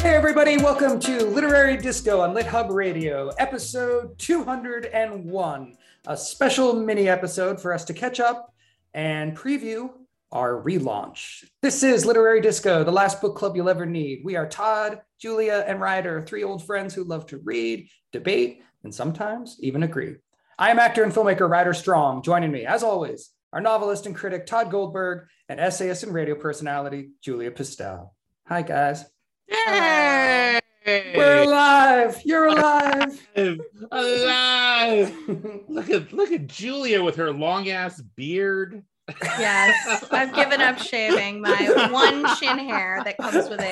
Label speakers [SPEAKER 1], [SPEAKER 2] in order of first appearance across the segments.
[SPEAKER 1] Hey everybody, welcome to Literary Disco on LitHub Radio, episode 201, a special mini episode for us to catch up and preview our relaunch. This is Literary Disco, the last book club you'll ever need. We are Todd, Julia, and Ryder, three old friends who love to read, debate, and sometimes even agree. I am actor and filmmaker Ryder Strong. Joining me, as always, our novelist and critic Todd Goldberg, and essayist and radio personality Julia Pistel. Hi, guys.
[SPEAKER 2] Yay!
[SPEAKER 1] We're alive. You're alive.
[SPEAKER 2] Alive. Look at Julia with her long ass beard.
[SPEAKER 3] Yes, I've given up shaving my one chin hair that comes with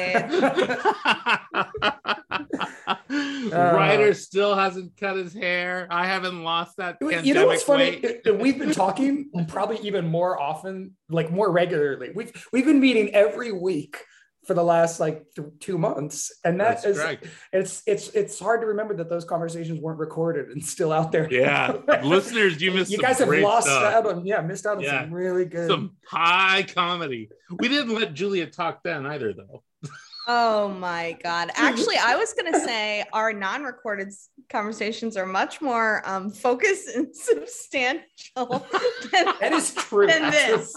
[SPEAKER 3] age.
[SPEAKER 2] Ryder still hasn't cut his hair. I haven't lost that.
[SPEAKER 1] You know what's funny? We've been talking probably even more often, like more regularly. We've been meeting every week for the last 2 months, and that's correct. It's hard to remember that those conversations weren't recorded and still out there.
[SPEAKER 2] Yeah, listeners, you missed.
[SPEAKER 1] You guys have missed out on some really good,
[SPEAKER 2] some high comedy. We didn't let Julia talk then either, though.
[SPEAKER 3] Oh my God. Actually, I was going to say our non-recorded conversations are much more focused and substantial.
[SPEAKER 1] That is true.
[SPEAKER 3] Than this.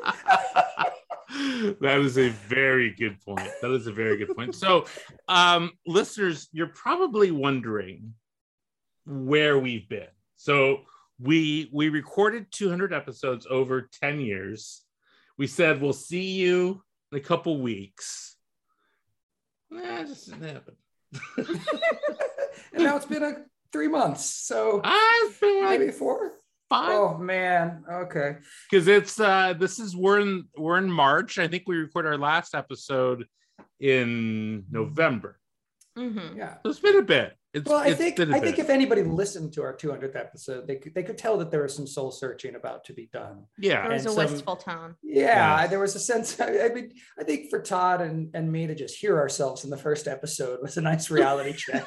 [SPEAKER 2] That is a very good point. So, listeners, you're probably wondering where we've been. So we recorded 200 episodes over 10 years. We said, we'll see you in a couple weeks. It just didn't happen.
[SPEAKER 1] And now it's been 3 months. So
[SPEAKER 2] I've been
[SPEAKER 1] maybe 4.
[SPEAKER 2] 5.
[SPEAKER 1] Oh man. Okay.
[SPEAKER 2] Because it's we're in March. I think we recorded our last episode in November.
[SPEAKER 3] Mm-hmm.
[SPEAKER 1] Yeah.
[SPEAKER 2] So it's been a bit.
[SPEAKER 1] I think if anybody listened to our 200th episode, they could tell that there was some soul searching about to be done.
[SPEAKER 2] Yeah.
[SPEAKER 3] There was a wistful tone.
[SPEAKER 1] Yeah, there was a sense. I think for Todd and me to just hear ourselves in the first episode was a nice reality check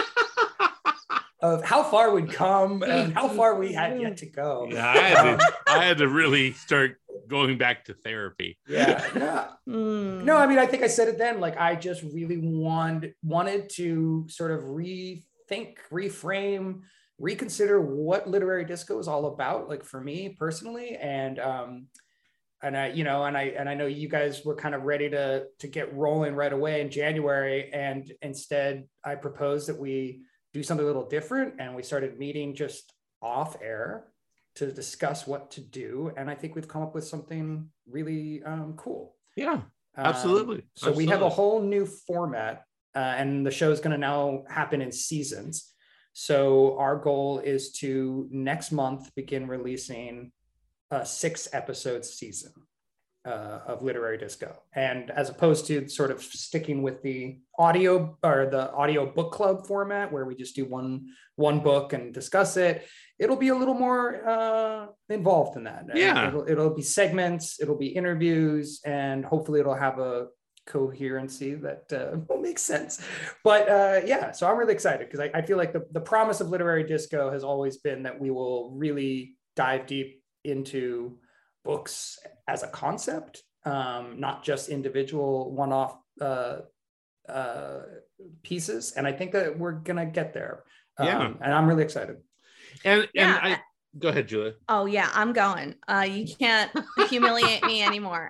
[SPEAKER 1] of how far we'd come and how far we had yet to go.
[SPEAKER 2] Yeah, I had to really start going back to therapy.
[SPEAKER 1] Yeah. No, I mean, I think I said it then. I just really wanted to sort of rethink, reframe, reconsider what literary disco is all about. For me personally, and I know you guys were kind of ready to get rolling right away in January, and instead I proposed that we do something a little different, and we started meeting just off air to discuss what to do, and I think we've come up with something really cool.
[SPEAKER 2] Yeah, absolutely.
[SPEAKER 1] So we have a whole new format, and the show is going to now happen in seasons. So our goal is to next month begin releasing a 6-episode season of Literary Disco, and as opposed to sort of sticking with the audio book club format where we just do one book and discuss it, it'll be a little more involved than that.
[SPEAKER 2] Yeah,
[SPEAKER 1] it'll be segments, it'll be interviews, and hopefully it'll have a coherency that will make sense. But so I'm really excited because I feel like the promise of Literary Disco has always been that we will really dive deep into books as a concept, not just individual one-off pieces. And I think that we're gonna get there. And I'm really excited.
[SPEAKER 2] And go ahead, Julia.
[SPEAKER 3] Oh yeah, I'm going. You can't humiliate me anymore.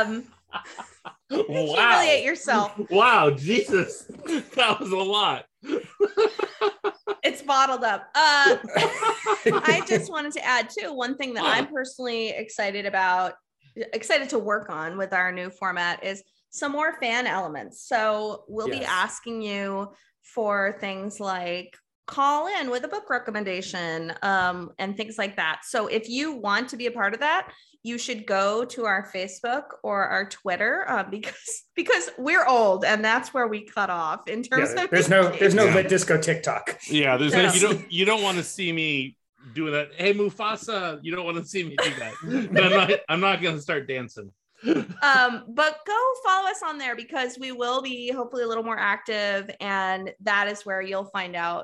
[SPEAKER 3] Humiliate yourself.
[SPEAKER 2] Wow, Jesus, that was a lot.
[SPEAKER 3] It's bottled up. I just wanted to add too, one thing that I'm personally excited to work on with our new format is some more fan elements. So we'll be asking you for things like call in with a book recommendation, and things like that. So if you want to be a part of that, you should go to our Facebook or our Twitter, because we're old and that's where we cut off in terms of
[SPEAKER 1] there's no Lit Disco TikTok.
[SPEAKER 2] Yeah, you don't want to see me doing that. Hey Mufasa, you don't want to see me do that. But I'm not going to start dancing.
[SPEAKER 3] But go follow us on there because we will be hopefully a little more active, and that is where you'll find out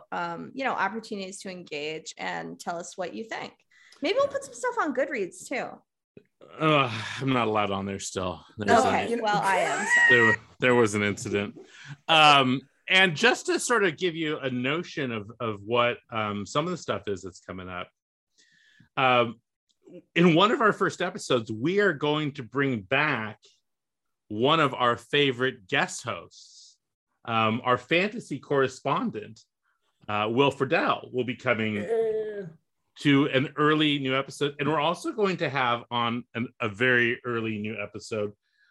[SPEAKER 3] opportunities to engage and tell us what you think. Maybe we'll put some stuff on Goodreads too.
[SPEAKER 2] I'm not allowed on there still.
[SPEAKER 3] Okay, well, I am. So.
[SPEAKER 2] There was an incident. And just to sort of give you a notion of what some of the stuff is that's coming up, in one of our first episodes, we are going to bring back one of our favorite guest hosts. Our fantasy correspondent, Will Friedle, will be coming to an early new episode. And we're also going to have on a very early new episode,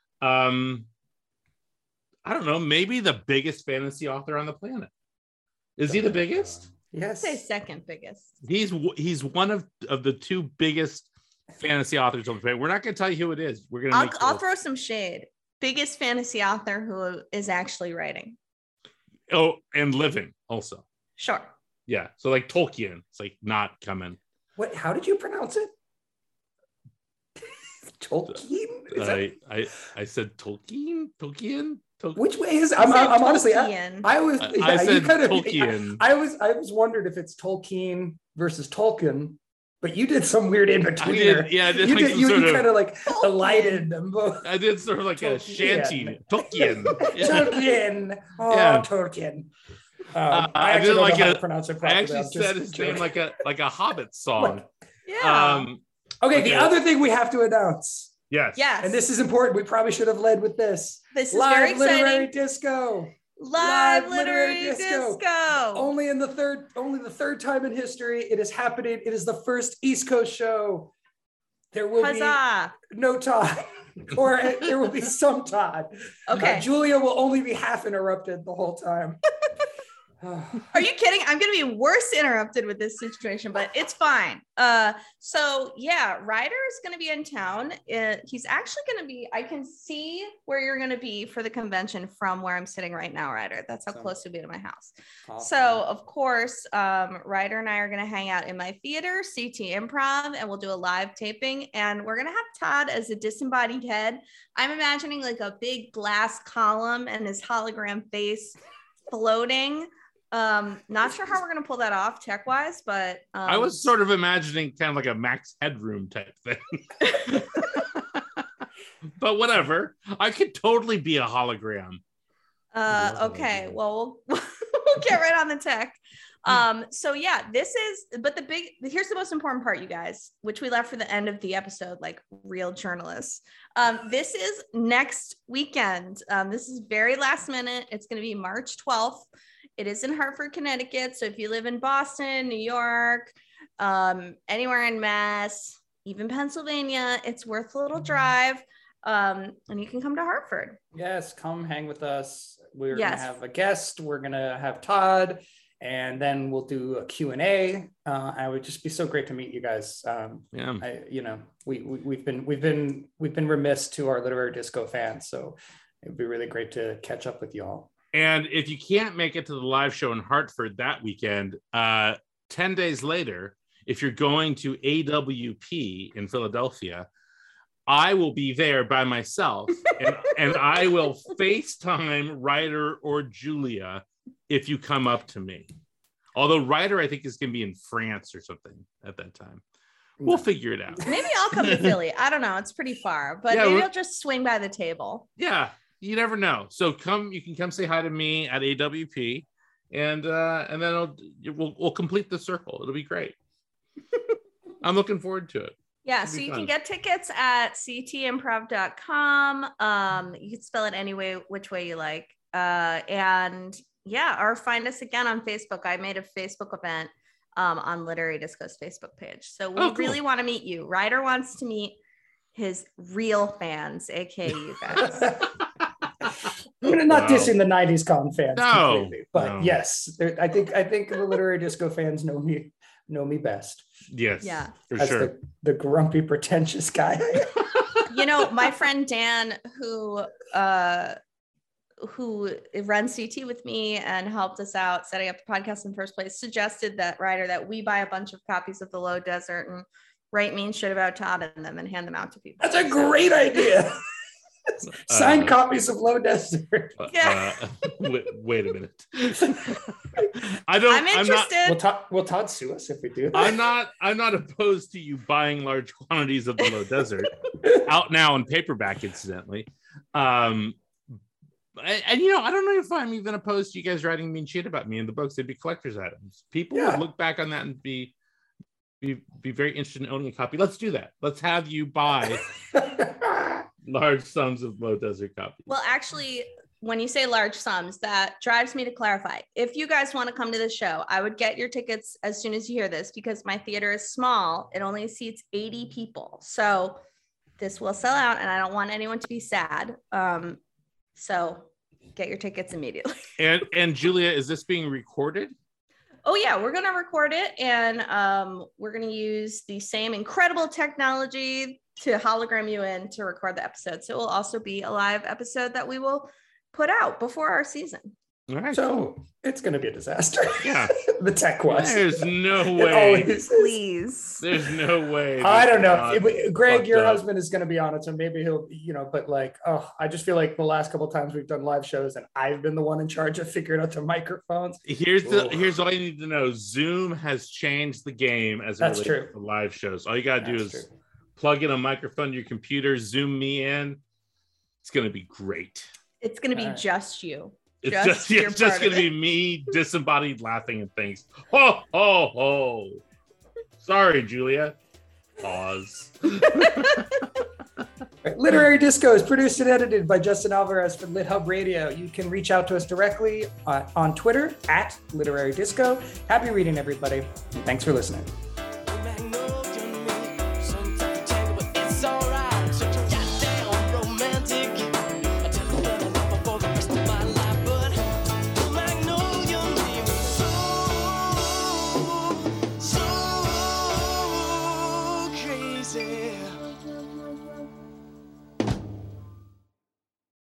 [SPEAKER 2] I don't know, maybe the biggest fantasy author on the planet. Is he the biggest?
[SPEAKER 1] Yes.
[SPEAKER 3] I'd say second biggest.
[SPEAKER 2] He's one of the two biggest fantasy authors on the planet. We're not going to tell you who it is. We're going to.
[SPEAKER 3] I'll throw some shade. Biggest fantasy author who is actually writing.
[SPEAKER 2] Oh, and living also.
[SPEAKER 3] Sure.
[SPEAKER 2] Yeah. So like Tolkien, it's like not coming.
[SPEAKER 1] What? How did you pronounce it? Tolkien?
[SPEAKER 2] I said Tolkien.
[SPEAKER 1] Which way is? I'm honestly. I was.
[SPEAKER 2] I said Tolkien.
[SPEAKER 1] I was wondering if it's Tolkien versus Tolkien, but you did some weird in between.
[SPEAKER 2] Yeah, I did.
[SPEAKER 1] You kind of like elided them both.
[SPEAKER 2] I did sort of like Tolkien. A shanty. Tolkien.
[SPEAKER 1] Tolkien. Oh, yeah. Tolkien. I
[SPEAKER 2] did like a.
[SPEAKER 1] Pronounce it properly.
[SPEAKER 2] I actually said his name like a Hobbit song.
[SPEAKER 3] Yeah.
[SPEAKER 1] Okay. The other thing we have to announce.
[SPEAKER 2] Yes.
[SPEAKER 3] Yes.
[SPEAKER 1] And this is important. We probably should have led with this.
[SPEAKER 3] This is
[SPEAKER 1] Live
[SPEAKER 3] very exciting.
[SPEAKER 1] Literary Disco.
[SPEAKER 3] Live literary disco.
[SPEAKER 1] Only the third time in history it is happening. It is the first East Coast show. There will be no Todd, or there will be some Todd.
[SPEAKER 3] Okay.
[SPEAKER 1] Julia will only be half interrupted the whole time.
[SPEAKER 3] Are you kidding? I'm going to be worse interrupted with this situation, but it's fine. So yeah, Ryder is going to be in town. He's actually going to be, I can see where you're going to be for the convention from where I'm sitting right now, Ryder. That's how close you'll be to my house. Awesome. So of course, Ryder and I are going to hang out in my theater, CT Improv, and we'll do a live taping. And we're going to have Todd as a disembodied head. I'm imagining like a big glass column and his hologram face floating. Not sure how we're gonna pull that off tech wise, but
[SPEAKER 2] I was sort of imagining kind of like a Max Headroom type thing. But whatever, I could totally be a hologram.
[SPEAKER 3] Okay, well we'll get right on the tech. So yeah, here's the most important part, you guys, which we left for the end of the episode, like real journalists. This is next weekend. This is very last minute. It's going to be March 12th. It is in Hartford, Connecticut. So if you live in Boston, New York, anywhere in Mass, even Pennsylvania, it's worth a little drive. And you can come to Hartford.
[SPEAKER 1] Yes, come hang with us. We're going to have a guest. We're going to have Todd, and then we'll do a Q&A. I would just be so great to meet you guys. We've been remiss to our Literary Disco fans, so it'd be really great to catch up with you all.
[SPEAKER 2] And if you can't make it to the live show in Hartford that weekend, 10 days later, if you're going to AWP in Philadelphia, I will be there by myself and I will FaceTime Ryder or Julia if you come up to me. Although Ryder, I think, is going to be in France or something at that time. We'll figure it out.
[SPEAKER 3] Maybe I'll come to Philly. I don't know. It's pretty far, but maybe I'll just swing by the table.
[SPEAKER 2] Yeah. You never know. So you can come say hi to me at AWP, and then we'll complete the circle. It'll be great. I'm looking forward to it.
[SPEAKER 3] Yeah, so you can get tickets at ctimprov.com. You can spell it which way you like. And yeah, or find us again on Facebook. I made a Facebook event on Literary Disco's Facebook page. So we really want to meet you. Ryder wants to meet his real fans, aka you guys.
[SPEAKER 1] I'm not dissing the 90s con fans completely, but yes, I think the Literary Disco fans know me best.
[SPEAKER 2] Yes,
[SPEAKER 3] yeah,
[SPEAKER 2] for
[SPEAKER 1] as
[SPEAKER 2] sure.
[SPEAKER 1] The grumpy, pretentious guy.
[SPEAKER 3] My friend Dan, who runs CT with me and helped us out setting up the podcast in the first place, suggested that we buy a bunch of copies of The Low Desert and write mean shit about Todd in them and hand them out to people.
[SPEAKER 1] That's a great idea. Signed copies of Low Desert.
[SPEAKER 2] Wait a minute. I'm
[SPEAKER 3] interested.
[SPEAKER 1] Will Todd sue us if we do that?
[SPEAKER 2] I'm not opposed to you buying large quantities of the Low Desert. Out now in paperback, incidentally. And I don't know if I'm even opposed to you guys writing mean shit about me in the books. They'd be collector's items. People would look back on that and be very interested in owning a copy. Let's do that. Let's have you buy large sums of Low Desert copies.
[SPEAKER 3] Well, actually, when you say large sums, that drives me to clarify. If you guys want to come to the show, I would get your tickets as soon as you hear this, because my theater is small. It only seats 80 people. So this will sell out, and I don't want anyone to be sad. So get your tickets immediately.
[SPEAKER 2] And Julia, is this being recorded?
[SPEAKER 3] Oh yeah, we're going to record it, and we're going to use the same incredible technology to hologram you in to record the episode. So it will also be a live episode that we will put out before our season.
[SPEAKER 2] All right.
[SPEAKER 1] So it's going to be a disaster.
[SPEAKER 2] Yeah.
[SPEAKER 1] The tech was.
[SPEAKER 2] There's no way.
[SPEAKER 3] Please.
[SPEAKER 2] There's no way.
[SPEAKER 1] I don't know. Greg, your husband is going to be on it, so maybe he'll, but like, I just feel like the last couple of times we've done live shows and I've been the one in charge of figuring out the microphones.
[SPEAKER 2] Here's all you need to know. Zoom has changed the game as it relates to live shows. All you got to do is plug in a microphone to your computer, Zoom me in. It's going to be great.
[SPEAKER 3] It's going to be just you.
[SPEAKER 2] It's just going to be me disembodied laughing and things. Ho, ho, ho. Sorry, Julia. Pause.
[SPEAKER 1] Literary Disco is produced and edited by Justin Alvarez for Lit Hub Radio. You can reach out to us directly on Twitter @Literary Disco. Happy reading, everybody. And thanks for listening.